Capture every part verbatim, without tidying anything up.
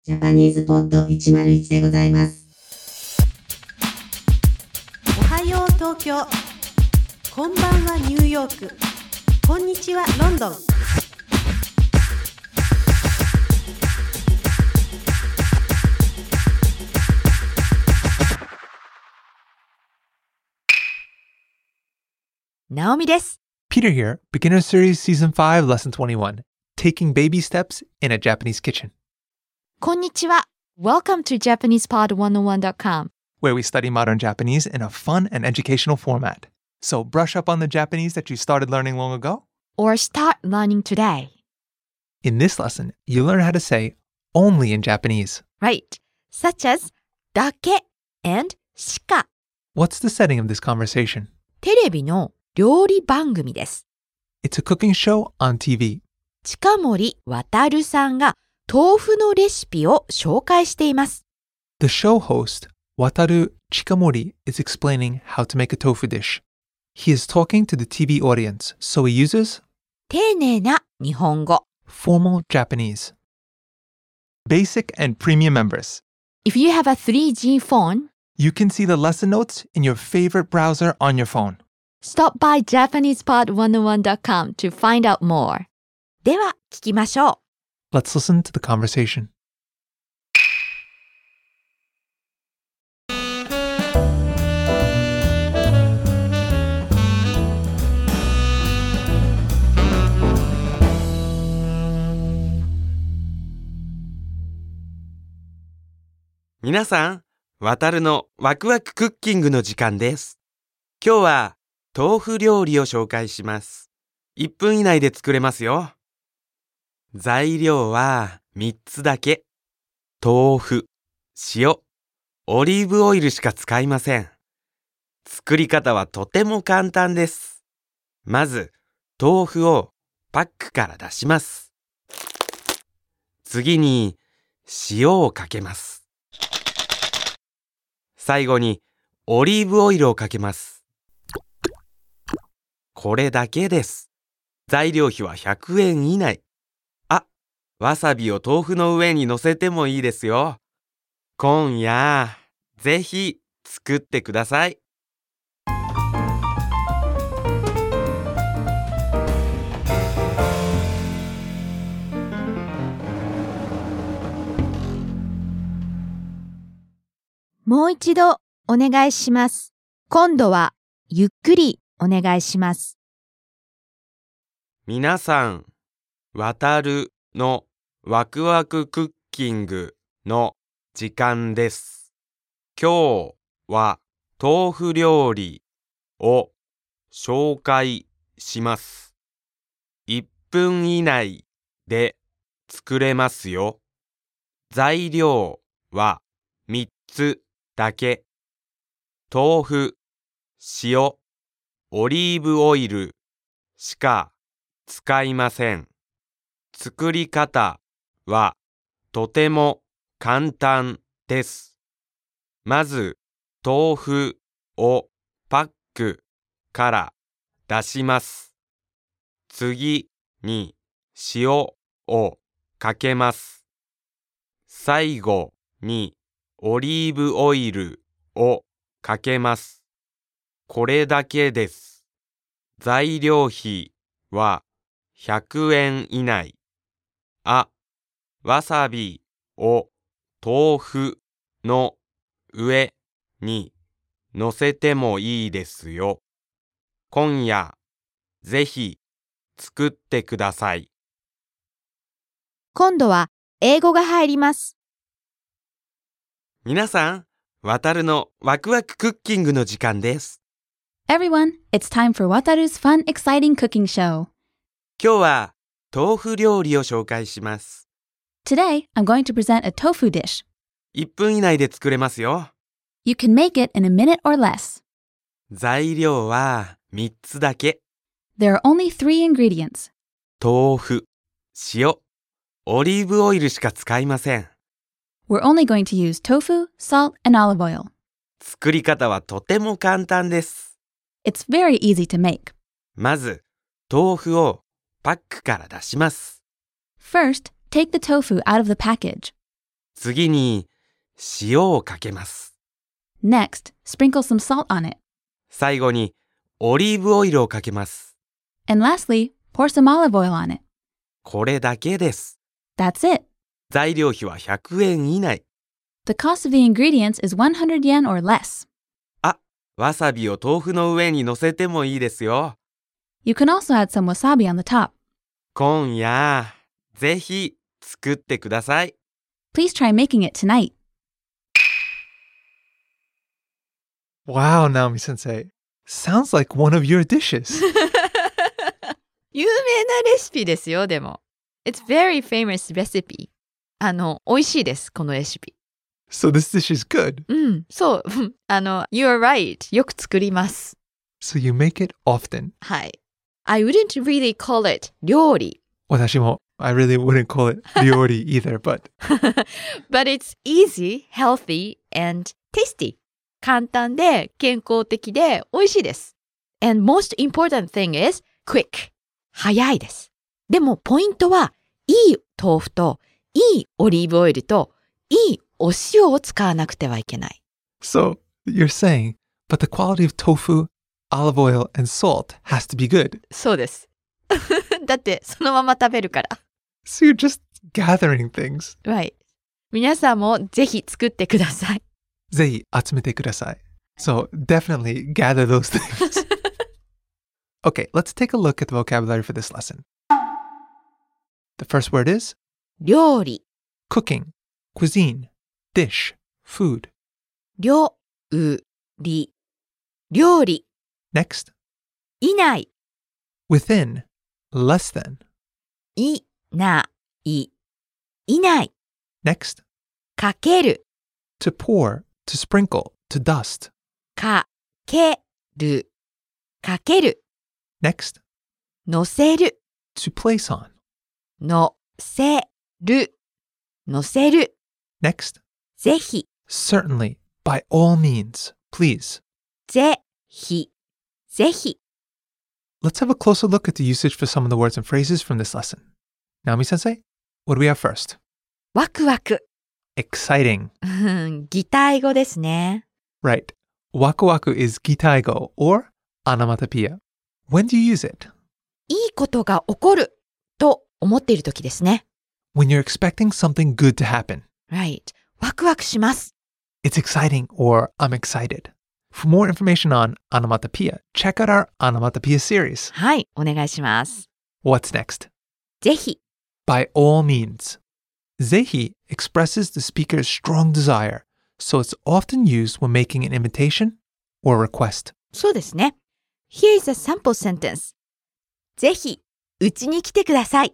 ジャパニーズポッドいちまるいちでございます。 おはよう東京、こんばんはニューヨーク、こんにちはロンドン。 ナオミです。 Peter here, Beginner Series Season five, Lesson twenty-one, Taking Baby Steps in a Japanese Kitchen. こんにちは。Welcome to Japanese Pod one oh one dot com, where we study modern Japanese in a fun and educational format. So brush up on the Japanese that you started learning long ago. or start learning today. In this lesson, you learn how to say only in Japanese. Right, such as だけ and しか。 What's the setting of this conversation? テレビの料理番組です。 It's a cooking show on T V. 近森渉さんが豆腐のレシピを紹介しています。 The show host, Wataru Chikamori, is explaining how to make a tofu dish. He is talking to the T V audience, so he uses 丁寧な日本語。 formal Japanese. Basic and premium members. If you have a three G phone, You can see the lesson notes in your favorite browser on your phone. stop by Japanese Pod one oh one dot com to find out more. では聞きましょう。 Let's listen to the conversation. 皆さん、わたるのワクワククッキングの時間です。今日は豆腐料理を紹介します。いっぷん以内で作れますよ。材料はみっつだけ。豆腐、塩、オリーブオイルしか使いません。作り方はとても簡単です。まず、豆腐をパックから出します。次に塩をかけます。最後にオリーブオイルをかけます。これだけです。材料費はひゃくえん以内。あ、わさびを豆腐の上に乗せてもいいですよ。今夜、ぜひ作ってください。 もう一度お願いします。今度はゆっくりお願いします。 皆さん、わたるのワクワククッキングの時間です。今日は豆腐料理を紹介します。いっぷん以内で作れますよ。材料はみっつだけ。豆腐、塩、オリーブオイルしか使いません。作り方はとても簡単です。まず、豆腐をパックから出します。次に塩をかけます。最後にオリーブオイルをかけます。これだけです。材料費はひゃくえん以内。あ、わさびを豆腐の上に乗せてもいいですよ。今夜、ぜひ作ってください。 今度は英語が入ります。 皆さん、わたるのワクワククッキングの時間です。 Everyone, it's time for Wataru's fun, exciting cooking show. 今日は豆腐料理を紹介します。 Today, I'm going to present a tofu dish. いっぷん以内で作れますよ。 You can make it in a minute or less. 材料はみっつだけ。 There are only three ingredients. 豆腐、塩、オリーブオイルしか使いません。 We're only going to use tofu, salt, and olive oil. 作り方はとても簡単です。 It's very easy to make. まず、豆腐をパックから出します。 First, take the tofu out of the package. 次に塩をかけます。 Next, sprinkle some salt on it. 最後にオリーブオイルをかけます。 And lastly, pour some olive oil on it. これだけです。 That's it. 材料費はひゃくえん以内。 The cost of the ingredients is one hundred yen or less. あ、わさびを豆腐の上に乗せてもいいですよ。 You can also add some wasabi on the top. 今夜、ぜひ作ってください。 Please try making it tonight. Wow, Naomi sensei. Sounds like one of your dishes. 有名なレシピですよ、でも。It's very famous recipe. あの、美味しいです、このレシピ。 So this dish is good. うん、そう。あの、you're right. よく作ります。 So you make it often. はい。I wouldn't really call it 料理。 私も I really wouldn't call it ryori either, but But it's easy, healthy, and tasty. 簡単で健康的で美味しいです。And most important thing is quick. 早いです。でもポイントは、いい豆腐といいオリーブオイルといいお塩を使わなくてはいけない。 so you're saying, but the quality of tofu, olive oil, and salt has to be good. そうです。だってそのまま食べるから。 So you're just gathering things. Right. 皆さんもぜひ作ってください。 ぜひ集めてください. So definitely gather those things. Okay, let's take a look at the vocabulary for this lesson. The first word is 料理、 cooking, cuisine, dish, food. 料理、料理、 Next, いない、 within, less than. いない、いない、 Next, かける、 to pour, to sprinkle, to dust. かける、かける、 Next, 乗せる、 to place on. 乗せる、乗せる、 Next, ぜひ、 certainly, by all means, please. ぜひ、ぜひ。 Let's have a closer look at the usage for some of the words and phrases from this lesson. Naomi sensei, what do we have first? ワクワク。 Exciting. うん擬態語ですね。 Right. Waku waku is gitaigo or onomatopoeia. When do you use it? いいことが起こると思っているときですね。 When you're expecting something good to happen. Right. ワクワクします。 It's exciting or I'm excited. For more information on onomatopoeia, check out our onomatopoeia series. はい、お願いします。 What's next? ぜひ。 By all means. Zehi expresses the speaker's strong desire, so it's often used when making an invitation or request. そうですね。Here is a sample sentence. ぜひ、うちに来てください。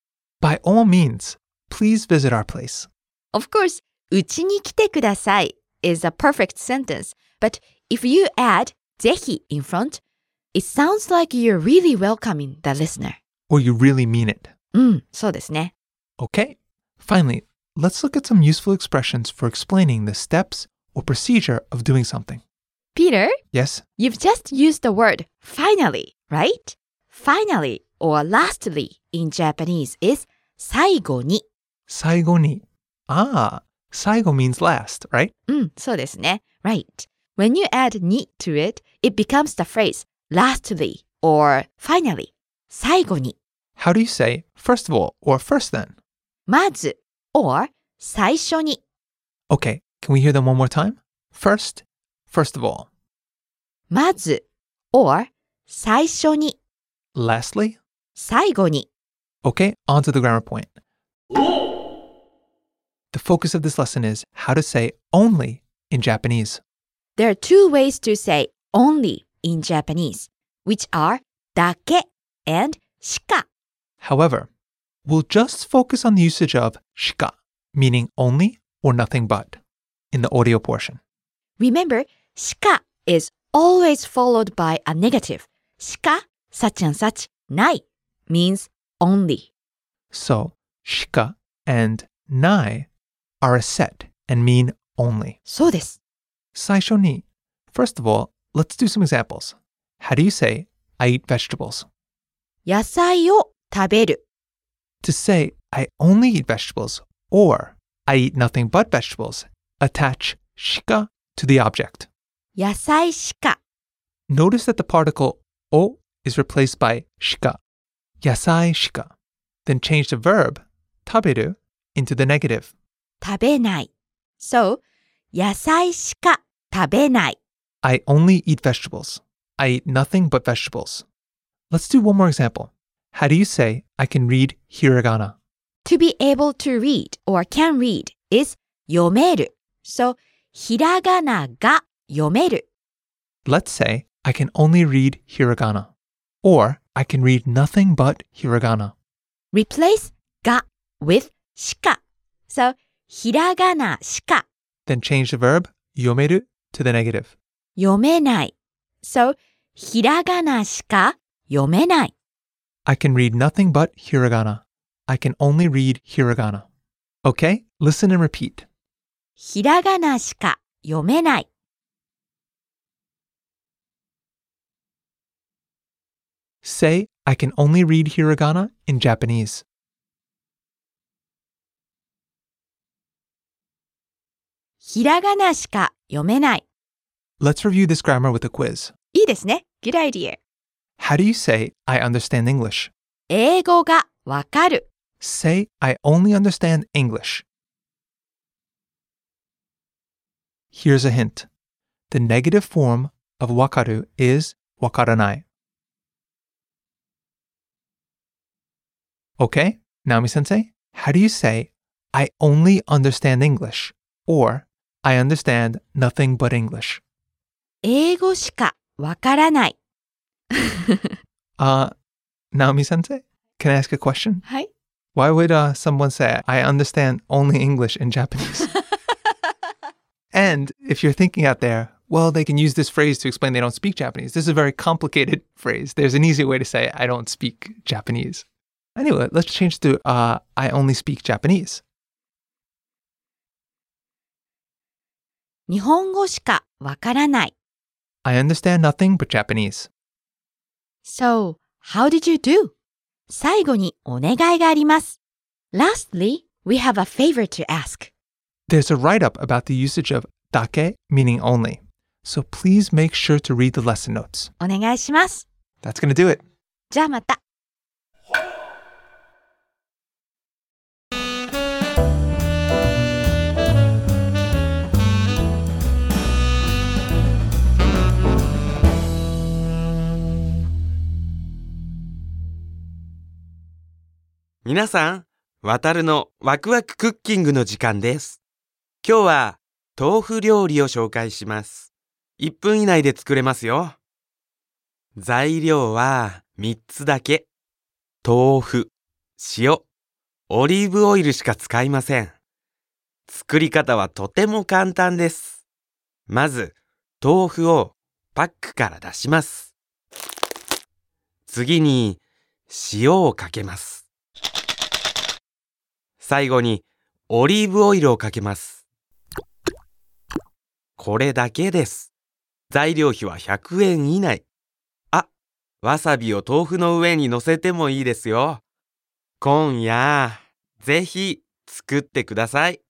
By all means, please visit our place. Of course, うちに来てください is a perfect sentence, but if you add ぜひ in front, it sounds like you're really welcoming the listener. Or you really mean it. うん、そうですね。 Okay. Finally, let's look at some useful expressions for explaining the steps or procedure of doing something. Peter, Yes? you've just used the word finally, right? Finally or lastly in Japanese is 最後に。 Saigo ni. Ah, saigo means last, right? うん、そうですね。Right. When you add に to it, it becomes the phrase lastly or finally. 最後に。 How do you say first of all or first then? まず or 最初に。 Okay, can we hear them one more time? First, first of all. まず or 最初に。 Lastly, 最後に。 okay, on to the grammar point. The focus of this lesson is how to say only in Japanese. There are two ways to say only in Japanese, which are だけ and しか。 However, we'll just focus on the usage of shika, meaning only or nothing but, in the audio portion. Remember, しか is always followed by a negative. しか such and such ない means only. So, shika and nai are a set and mean only. そうです。 Saisho ni. First of all, let's do some examples. How do you say, I eat vegetables? 野菜を食べる。 To say, I only eat vegetables or I eat nothing but vegetables. Attach shika to the object. 野菜しか Notice that the particle o is replaced by shika. Yasai shika. Then change the verb, taberu, into the negative. 食べない。So, 野菜しか食べない。 I only eat vegetables. I eat nothing but vegetables. Let's do one more example. How do you say, I can read hiragana? To be able to read or can read is 読める。So, ひらがなが読める。 Let's say, I can only read hiragana. Or, I can read nothing but hiragana. Replace が with しか。So, ひらがなしか Then change the verb, yomeru, to the negative. 読めない。So, ひらがなしか読めない。 I can read nothing but hiragana. I can only read hiragana. Okay, listen and repeat. ひらがなしか読めない。 Say, I can only read hiragana in Japanese. ひらがなしか読めない。 Let's review this grammar with a quiz. いいですね。Good idea. How do you say, I understand English? 英語がわかる。 Say, I only understand English. Here's a hint. The negative form of wakaru is wakaranai. Okay, Naomi-sensei, how do you say, I only understand English? Or, I understand nothing but English? 英語しかわからない。 Uh, Naomi-sensei, can I ask a question? はい。 Why would uh, someone say, I understand only English in Japanese? And if you're thinking out there, well, they can use this phrase to explain they don't speak Japanese. This is a very complicated phrase. There's an easy way to say, I don't speak Japanese. Anyway, let's change to, uh, I only speak Japanese. 日本語しかわからない。 I understand nothing but Japanese. So, how did you do? 最後にお願いがあります。Lastly, we have a favor to ask. There's a write-up about the usage of dake, meaning only. So please make sure to read the lesson notes. お願いします。 That's going to do it. じゃあまた。 皆さん、渡るのワクワククッキングの時間です。今日は豆腐料理を紹介します。いっぷん以内で作れますよ。材料はみっつだけ。豆腐、塩、オリーブオイルしか使いません。作り方はとても簡単です。まず、豆腐をパックから出します。次に塩をかけます。最後にオリーブオイルをかけます。これだけです。材料費はひゃくえん以内。あ、わさびを豆腐の上に乗せてもいいですよ。今夜、ぜひ作ってください。